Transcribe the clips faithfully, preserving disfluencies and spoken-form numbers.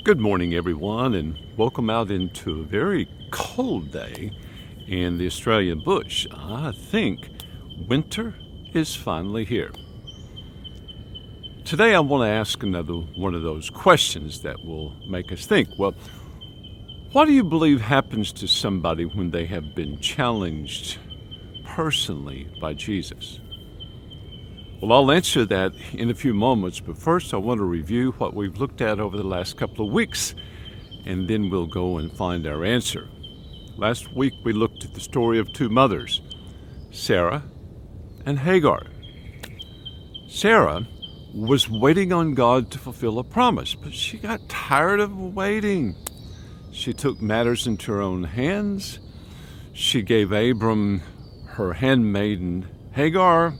Good morning, everyone, and welcome out into a very cold day in the Australian bush. I think winter is finally here. Today I want to ask another one of those questions that will make us think. Well, what do you believe happens to somebody when they have been challenged personally by Jesus? Well, I'll answer that in a few moments, but first I want to review what we've looked at over the last couple of weeks, and then we'll go and find our answer. Last week we looked at the story of two mothers, Sarah and Hagar. Sarah was waiting on God to fulfill a promise, but she got tired of waiting. She took matters into her own hands. She gave Abram her handmaiden Hagar.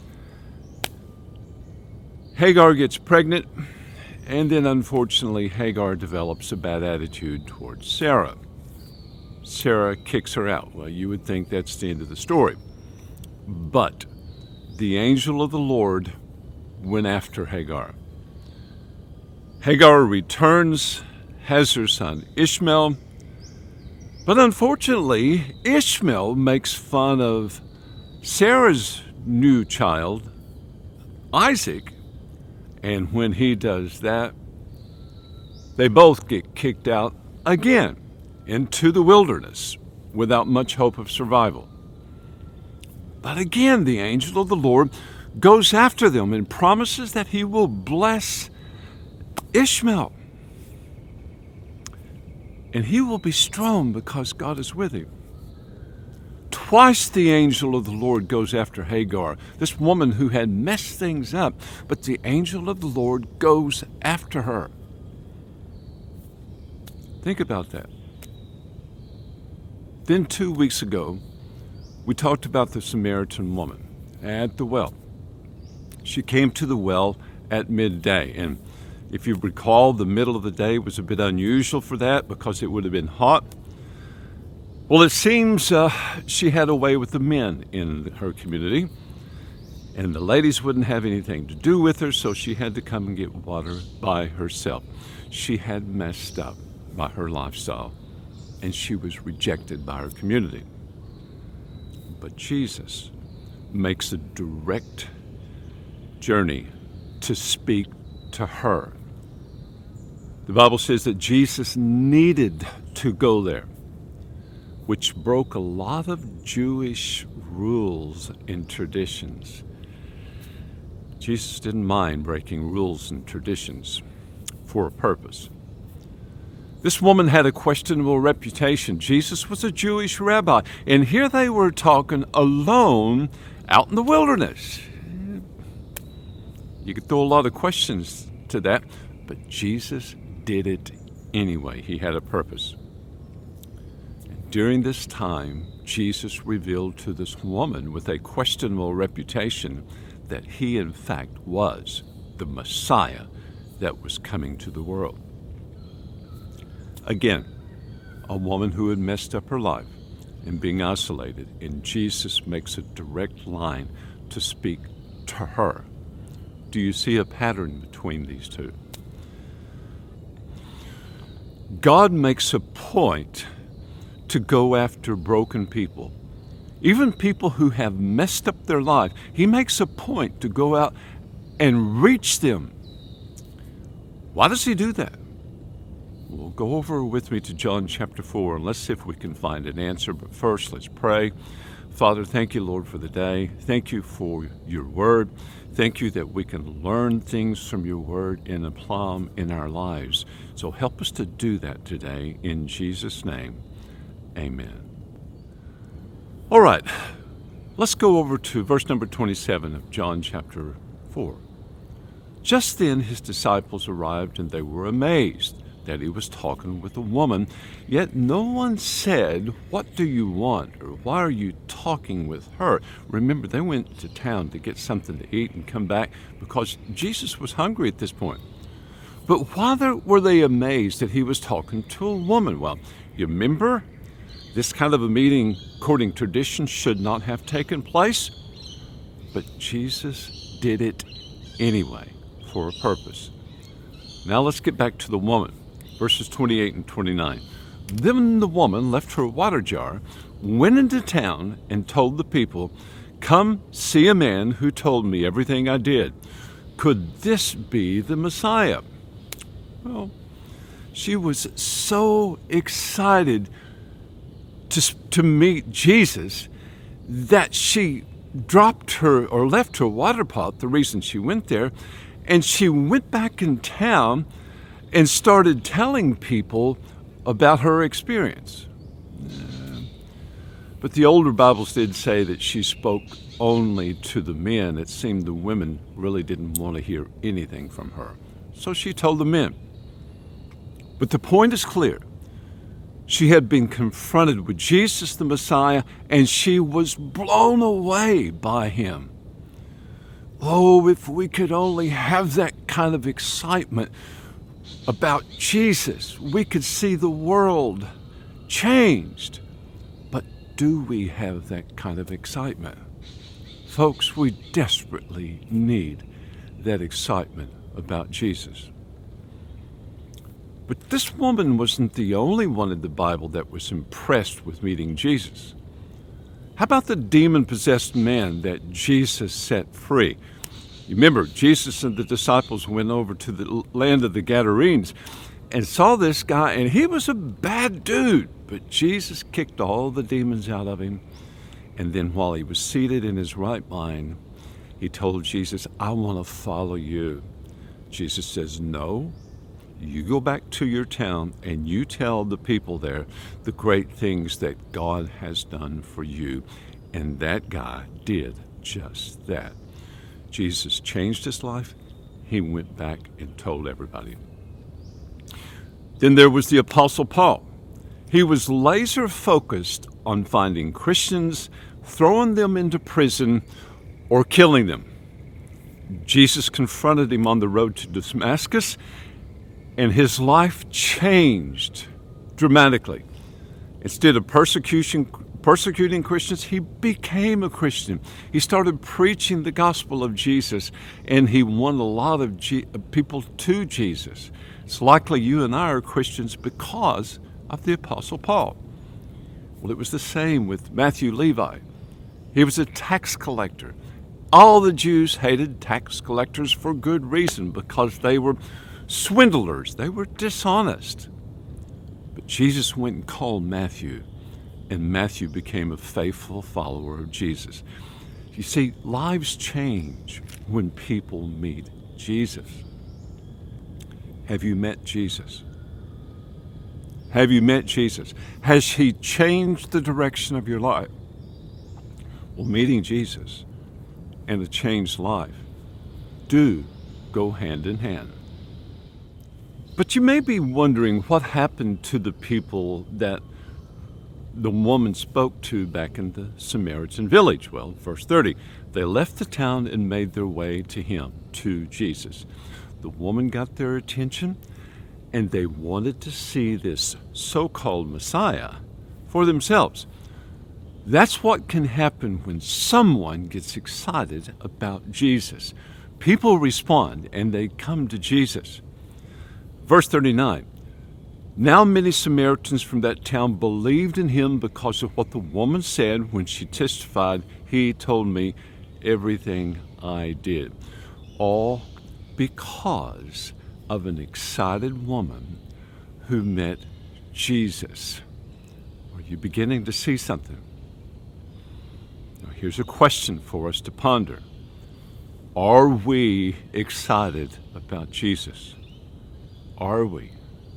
Hagar gets pregnant, and then unfortunately Hagar develops a bad attitude towards Sarah. Sarah kicks her out. Well, you would think that's the end of the story. But the angel of the Lord went after Hagar. Hagar returns, has her son Ishmael, but unfortunately Ishmael makes fun of Sarah's new child, Isaac. And when he does that, they both get kicked out again into the wilderness without much hope of survival. But again, the angel of the Lord goes after them and promises that he will bless Ishmael. And he will be strong because God is with him. Twice the angel of the Lord goes after Hagar, this woman who had messed things up, but the angel of the Lord goes after her. Think about that. Then two weeks ago, we talked about the Samaritan woman at the well. She came to the well at midday, and if you recall, the middle of the day was a bit unusual for that because it would have been hot. Well, it seems uh, she had a way with the men in her community, and the ladies wouldn't have anything to do with her, so she had to come and get water by herself. She had messed up by her lifestyle, and she was rejected by her community. But Jesus makes a direct journey to speak to her. The Bible says that Jesus needed to go there, which broke a lot of Jewish rules and traditions. Jesus didn't mind breaking rules and traditions for a purpose. This woman had a questionable reputation. Jesus was a Jewish rabbi, and here they were talking alone out in the wilderness. You could throw a lot of questions to that, but Jesus did it anyway. He had a purpose. During this time, Jesus revealed to this woman with a questionable reputation that he, in fact, was the Messiah that was coming to the world. Again, a woman who had messed up her life and being isolated, and Jesus makes a direct line to speak to her. Do you see a pattern between these two? God makes a point to go after broken people, even people who have messed up their life. He makes a point to go out and reach them. Why does he do that? Well, go over with me to John chapter four, and let's see if we can find an answer. But first, let's pray. Father, thank you, Lord, for the day. Thank you for your word. Thank you that we can learn things from your word and apply them in our lives. So help us to do that today in Jesus' name. Amen. All right, let's go over to verse number twenty-seven of John chapter four. Just then his disciples arrived, and they were amazed that he was talking with a woman, yet no one said, "What do you want?" or "Why are you talking with her?" Remember, they went to town to get something to eat and come back because Jesus was hungry at this point. But why were they amazed that he was talking to a woman? Well, you remember, this kind of a meeting, according to tradition, should not have taken place, but Jesus did it anyway for a purpose. Now let's get back to the woman. verses twenty-eight and twenty-nine. Then the woman left her water jar, went into town, and told the people, "Come see a man who told me everything I did. Could this be the Messiah?" Well, she was so excited to, to meet Jesus that she dropped her or left her water pot, the reason she went there, and she went back in town and started telling people about her experience. Uh, but the older Bibles did say that she spoke only to the men. It seemed the women really didn't want to hear anything from her. So she told the men. But the point is clear. She had been confronted with Jesus the Messiah, and she was blown away by him. Oh, if we could only have that kind of excitement about Jesus, we could see the world changed. But do we have that kind of excitement? Folks, we desperately need that excitement about Jesus. But this woman wasn't the only one in the Bible that was impressed with meeting Jesus. How about the demon-possessed man that Jesus set free? You remember, Jesus and the disciples went over to the land of the Gadarenes and saw this guy, and he was a bad dude. But Jesus kicked all the demons out of him. And then while he was seated in his right mind, he told Jesus, "I want to follow you." Jesus says, "No. You go back to your town and you tell the people there the great things that God has done for you." And that guy did just that. Jesus changed his life. He went back and told everybody. Then there was the Apostle Paul. He was laser focused on finding Christians, throwing them into prison, or killing them. Jesus confronted him on the road to Damascus, and his life changed dramatically. Instead of persecution, persecuting Christians, he became a Christian. He started preaching the gospel of Jesus, and he won a lot of G- people to Jesus. It's likely you and I are Christians because of the Apostle Paul. Well, it was the same with Matthew Levi. He was a tax collector. All the Jews hated tax collectors for good reason, because they were swindlers. They were dishonest. But Jesus went and called Matthew, and Matthew became a faithful follower of Jesus. You see, lives change when people meet Jesus. Have you met Jesus? Have you met Jesus? Has he changed the direction of your life? Well, meeting Jesus and a changed life do go hand in hand. But you may be wondering what happened to the people that the woman spoke to back in the Samaritan village. Well, verse thirty, they left the town and made their way to him, to Jesus. The woman got their attention, and they wanted to see this so-called Messiah for themselves. That's what can happen when someone gets excited about Jesus. People respond, and they come to Jesus. Verse thirty-nine, now many Samaritans from that town believed in him because of what the woman said when she testified, "He told me everything I did." All because of an excited woman who met Jesus. Are you beginning to see something? Now, here's a question for us to ponder. Are we excited about Jesus? Are we?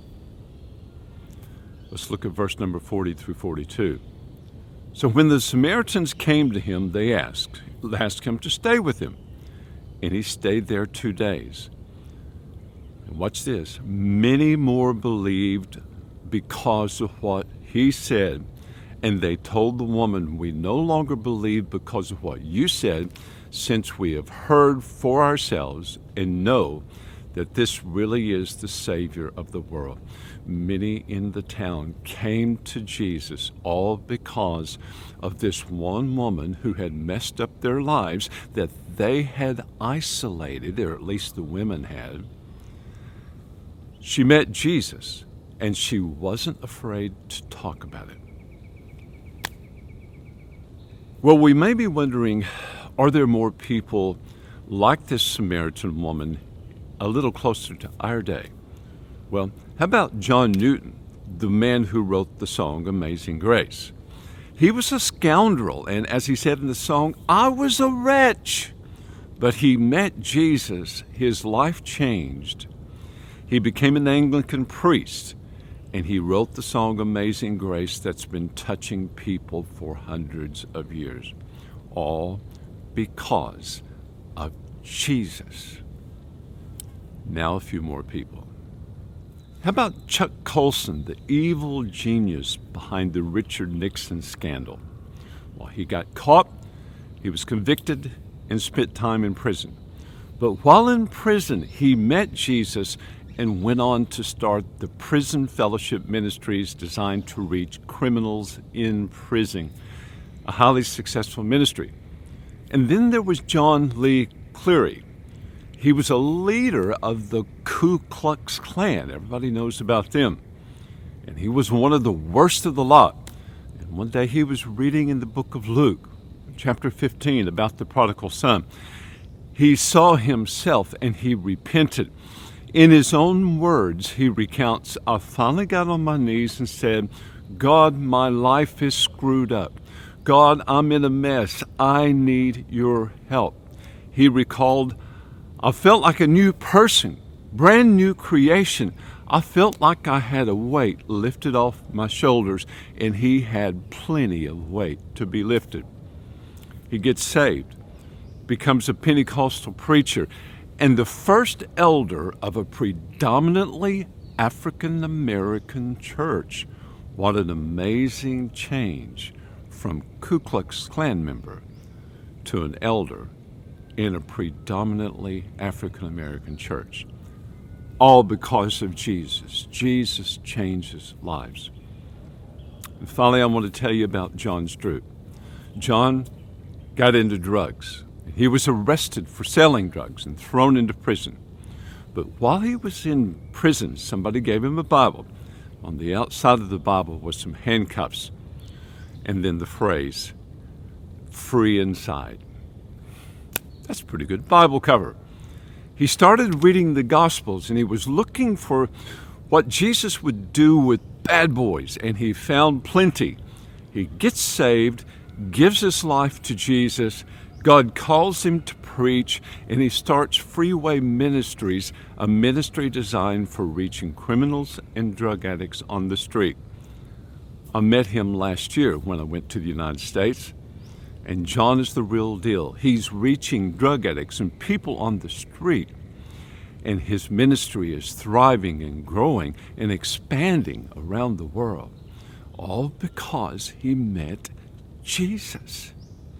Let's look at verse number forty through forty-two. So when the Samaritans came to him, they asked, asked him to stay with them. And he stayed there two days. And watch this. Many more believed because of what he said. And they told the woman, "We no longer believe because of what you said, since we have heard for ourselves and know that this really is the Savior of the world." Many in the town came to Jesus, all because of this one woman who had messed up their lives, that they had isolated, or at least the women had. She met Jesus, and she wasn't afraid to talk about it. Well, we may be wondering, are there more people like this Samaritan woman a little closer to our day? Well, how about John Newton, the man who wrote the song Amazing Grace? He was a scoundrel, and as he said in the song, I was a wretch. But he met Jesus, his life changed. He became an Anglican priest, and he wrote the song Amazing Grace that's been touching people for hundreds of years, all because of Jesus. Now a few more people. How about Chuck Colson, the evil genius behind the Richard Nixon scandal? Well, he got caught, he was convicted, and spent time in prison. But while in prison, he met Jesus and went on to start the Prison Fellowship Ministries designed to reach criminals in prison, a highly successful ministry. And then there was John Lee Cleary. He was a leader of the Ku Klux Klan. Everybody knows about them. And he was one of the worst of the lot. And one day he was reading in the book of Luke, chapter fifteen, about the prodigal son. He saw himself and he repented. In his own words, he recounts, I finally got on my knees and said, God, my life is screwed up. God, I'm in a mess. I need your help. He recalled, I felt like a new person, brand new creation. I felt like I had a weight lifted off my shoulders, and he had plenty of weight to be lifted. He gets saved, becomes a Pentecostal preacher, and the first elder of a predominantly African American church. What an amazing change from Ku Klux Klan member to an elder in a predominantly African American church. All because of Jesus. Jesus changes lives. And finally, I want to tell you about John Stroop. John got into drugs. He was arrested for selling drugs and thrown into prison. But while he was in prison, somebody gave him a Bible. On the outside of the Bible was some handcuffs, and then the phrase, free inside. That's a pretty good Bible cover. He started reading the Gospels, and he was looking for what Jesus would do with bad boys, and he found plenty. He gets saved, gives his life to Jesus. God calls him to preach, and he starts Freeway Ministries, a ministry designed for reaching criminals and drug addicts on the street. I met him last year when I went to the United States, and John is the real deal. He's reaching drug addicts and people on the street, and his ministry is thriving and growing and expanding around the world, all because he met Jesus.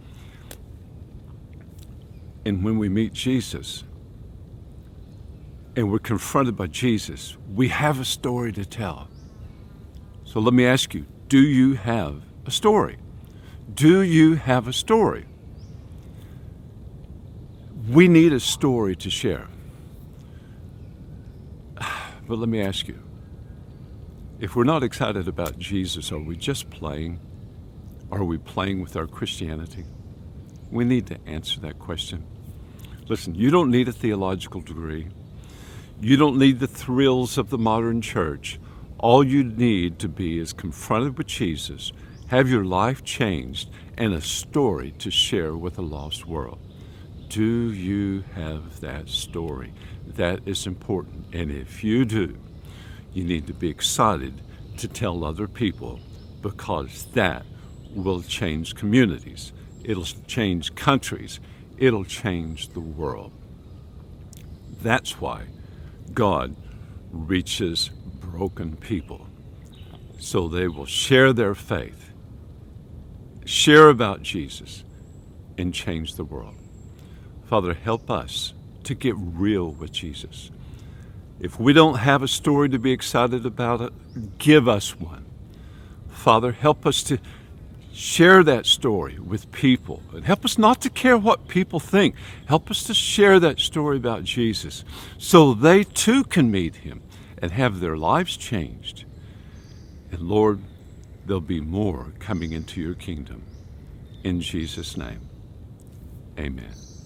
And when we meet Jesus and we're confronted by Jesus, we have a story to tell. So let me ask you, do you have a story? Do you have a story? We need a story to share. But let me ask you, if we're not excited about Jesus, are we just playing? Are we playing with our Christianity? We need to answer that question. Listen, you don't need a theological degree. You don't need the thrills of the modern church. All you need to be is confronted with Jesus, have your life changed, and a story to share with a lost world. Do you have that story? That is important. And if you do, you need to be excited to tell other people, because that will change communities. It'll change countries. It'll change the world. That's why God reaches broken people, so they will share their faith, share about Jesus, and change the world. Father, help us to get real with Jesus. If we don't have a story to be excited about, it, give us one. Father, help us to share that story with people, and help us not to care what people think. Help us to share that story about Jesus so they too can meet him and have their lives changed. And Lord, there'll be more coming into your kingdom. In Jesus' name, amen.